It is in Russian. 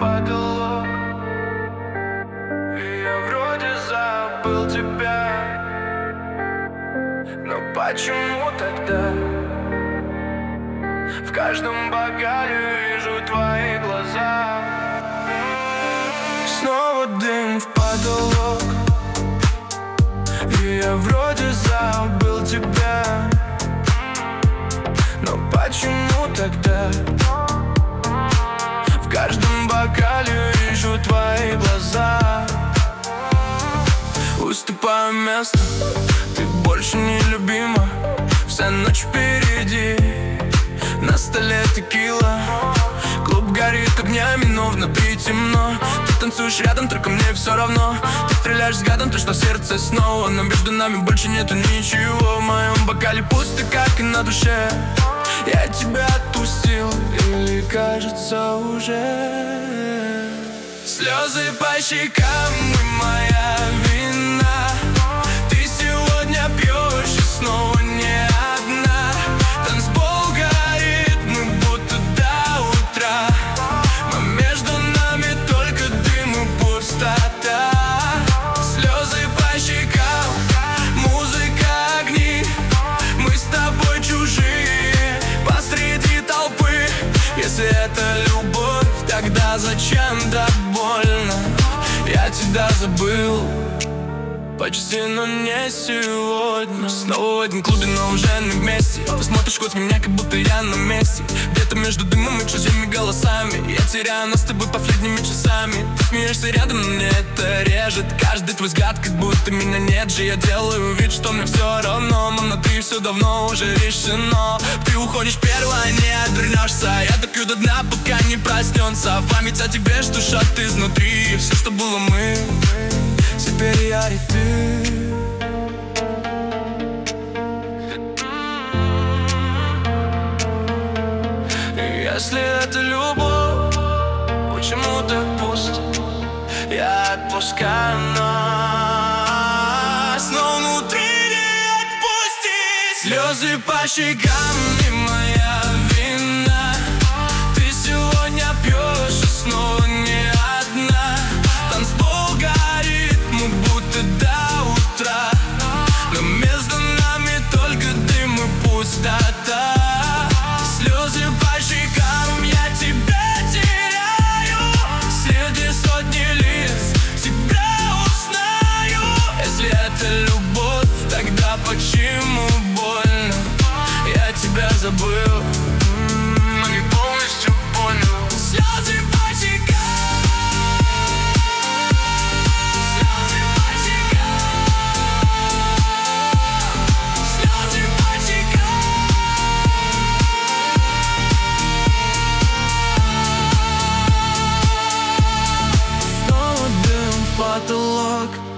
потолок, и я вроде забыл тебя. Но почему тогда в каждом бокале вижу твои глаза? Снова дым в потолок, и я вроде забыл тебя. Но почему тогда в каждом бокале вижу твои глаза? Уступаю место, ты больше не любима. Вся ночь впереди, на столе текила. Клуб горит огнями, но внутри темно. Ты танцуешь рядом, только мне все равно. Ты стреляешь взглядом, то что сердце снова. Но между нами больше нету ничего. В моем бокале пусто, как и на душе. Я тебя отпустил, или кажется уже? Слезы по щекам, и моя вина. Ты сегодня пьешь и снова не одна. Танцпол горит, мы будто до утра. Но между нами только дым и пустота. Слезы по щекам, музыка, огни. Мы с тобой чужие посреди толпы. Если это любовь, тогда зачем так больно? Я тебя забыл почти, но не сегодня. Снова в этом клубе, но уже не вместе. Ты смотришь сквозь меня, как будто я на месте. Где-то между дымом и чужими голосами я теряю нас с тобой последними часами. Ты смеешься рядом, но мне это режет. Каждый твой взгляд, как будто меня нет же. Я делаю вид, что мне все равно, но внутри все давно уже решено. Ты уходишь первая, не отвернешься. Я допью до дна, пока не проснется. Память о тебе, что шат изнутри. Все, что было мы, теперь я и ты. Если это любовь, почему так пусто? Я отпускаю нас, но внутри не отпустить. Слезы по щекам, и моя вина. Ты сегодня пьешь и снова не одна. Танцпол горит, мы будто до утра. Но между нами только дым и пустота. Слезы по щекам, я тебя теряю. Среди сотни лиц тебя узнаю. Если это любовь, тогда почему больно? Я тебя забыл, но не полностью понял. Слезы по щекам. Потолок,